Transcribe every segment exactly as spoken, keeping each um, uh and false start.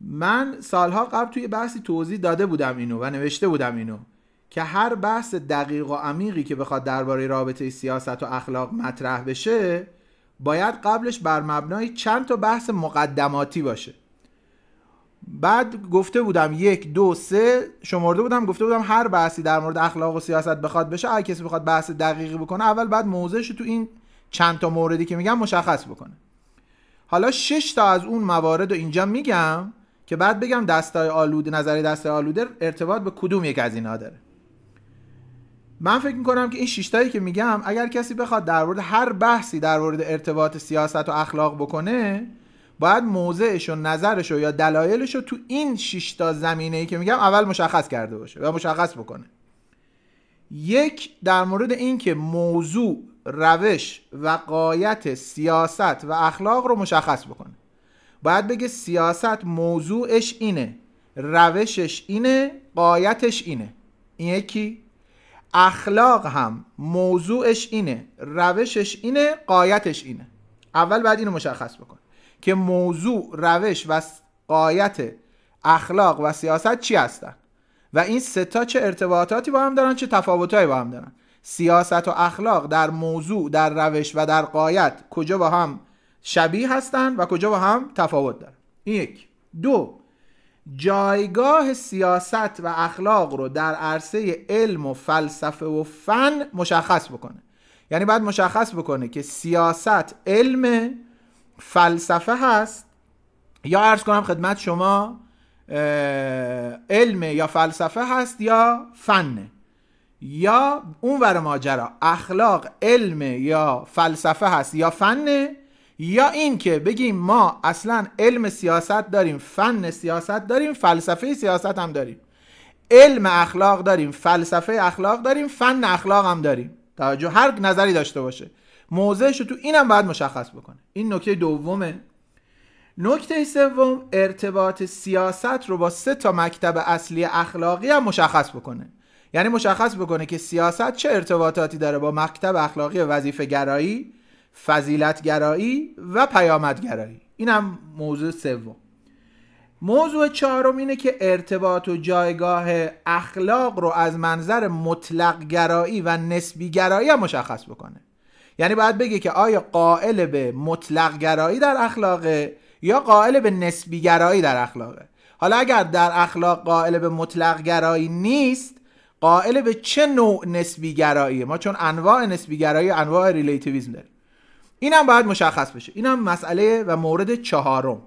من سالها قبل توی بحثی توضیح داده بودم اینو و نوشته بودم اینو که هر بحث دقیق و عمیقی که بخواد درباره رابطه سیاست و اخلاق مطرح بشه باید قبلش بر مبنای چند تا بحث مقدماتی باشه. بعد گفته بودم یک دو سه شمرده بودم، گفته بودم هر بحثی در مورد اخلاق و سیاست بخواد بشه، اگه کسی بخواد بحث دقیقی بکنه اول بعد موضعش تو این چند تا موردی که میگم مشخص بکنه. حالا شش تا از اون موارد رو اینجا میگم که بعد بگم دستای آلوده، نظریه دستای آلوده ارتباط به کدوم یک از اینا داره. من فکر میکنم که این شش تایی که میگم اگر کسی بخواد در مورد هر بحثی در مورد ارتباط سیاست و اخلاق بکنه باید موضعش و نظرش یا دلایلش رو تو این شش تا زمینه‌ای که میگم اول مشخص کرده باشه و مشخص بکنه. یک، در مورد این که موضوع، روش و غایت سیاست و اخلاق رو مشخص بکنه. باید بگه سیاست موضوعش اینه، روشش اینه، غایتش اینه. این یکی. اخلاق هم موضوعش اینه، روشش اینه، غایتش اینه. اول باید اینو مشخص بکن که موضوع، روش و غایت اخلاق و سیاست چی هستن و این سه تا چه ارتباطاتی با هم دارن، چه تفاوتایی با هم دارن. سیاست و اخلاق در موضوع، در روش و در غایت کجا با هم شبیه هستن و کجا با هم تفاوت دارن. این یک. دو، جایگاه سیاست و اخلاق رو در عرصه علم و فلسفه و فن مشخص بکنه. یعنی باید مشخص بکنه که سیاست علم، فلسفه هست، یا عرض کنم خدمت شما علم یا فلسفه هست یا فنه، یا اون ور ماجرا اخلاق علم یا فلسفه هست یا فنه، یا این که بگیم ما اصلا علم سیاست داریم، فن سیاست داریم، فلسفه سیاست هم داریم، علم اخلاق داریم، فلسفه اخلاق داریم، فن اخلاق هم داریم. توجه، هر نظری داشته باشه موضعش رو تو اینم باید مشخص بکنه. این نکته دومه. نکته سوم، ارتباط سیاست رو با سه تا مکتب اصلی اخلاقی هم مشخص بکنه. یعنی مشخص بکنه که سیاست چه ارتباطاتی داره با مکتب اخلاقی وظیفه گرایی، فضیلت گرایی و پیامد گرایی. اینم موضوع سوم. موضوع چهارم اینه که ارتباط و جایگاه اخلاق رو از منظر مطلق گرایی و نسبی گرایی هم مشخص بکنه. یعنی باید بگه که آیا قائل به مطلق گرایی در اخلاقه یا قائل به نسبی گرایی در اخلاقه. حالا اگر در اخلاق قائل به مطلق گرایی نیست، قائل به چه نوع نسبی گراییه؟ ما چون انواع نسبی گرایی، انواع ریلیتیویسم داریم، اینم باید مشخص بشه. اینم مسئله و مورد چهارم.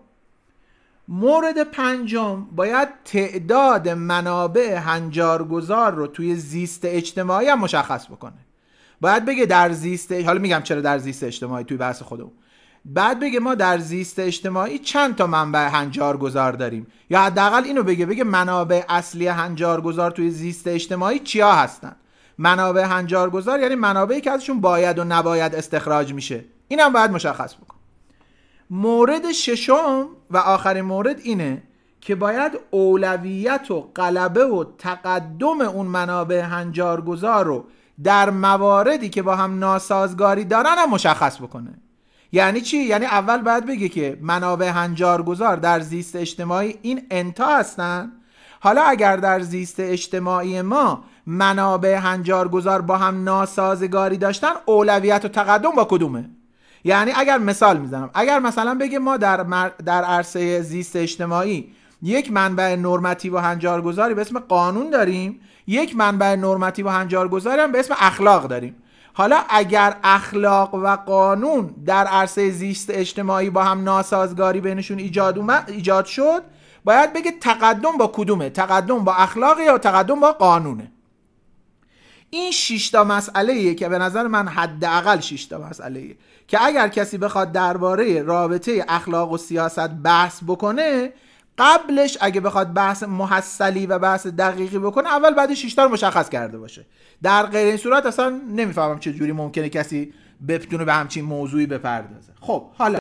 مورد پنجم، باید تعداد منابع هنجارگذار رو توی زیست اجتماعی هم مشخص بکنه. باید بگه در زیست، حالا میگم چرا در زیست اجتماعی توی بحث خودمون، بعد بگه ما در زیست اجتماعی چند تا منبع هنجارگذار داریم، یا حداقل اینو بگه بگه منابع اصلی هنجارگذار توی زیست اجتماعی چیا هستن. منابع هنجارگذار یعنی منابعی که ازشون باید و نباید استخراج میشه. اینم باید مشخص بکن. مورد ششم و آخرین مورد اینه که باید اولویت و غلبه و تقدم اون منابع هنجارگذار رو در مواردی که با هم ناسازگاری دارن هم مشخص بکنه. یعنی چی؟ یعنی اول باید بگه که منابع هنجارگذار در زیست اجتماعی این انتا هستن. حالا اگر در زیست اجتماعی ما منابع هنجارگذار با هم ناسازگاری داشتن، اولویت و تقدم با کدومه؟ یعنی اگر مثال میزنم، اگر مثلا بگه ما در مر... در عرصه زیست اجتماعی یک منبع نرمتیو و هنجارگذاری به اسم قانون داریم، یک منبع نرمتیو و هنجارگذاری هم به اسم اخلاق داریم. حالا اگر اخلاق و قانون در عرصه زیست اجتماعی با هم ناسازگاری بینشون ایجاد اومد، ایجاد شد، باید بگه تقدم با کدومه؟ تقدم با اخلاق یا تقدم با قانونه؟ این شش تا مسئله‌ایه که به نظر من حداقل شش تا مسئله‌ایه که اگر کسی بخواد درباره رابطه اخلاق و سیاست بحث بکنه، قبلش اگه بخواد بحث محصلی و بحث دقیقی بکنه، اول بعد شش تا رو مشخص کرده باشه. در غیر این صورت اصلا نمیفهمم چه جوری ممکنه کسی بتونه به همچین موضوعی بپردازه. خب حالا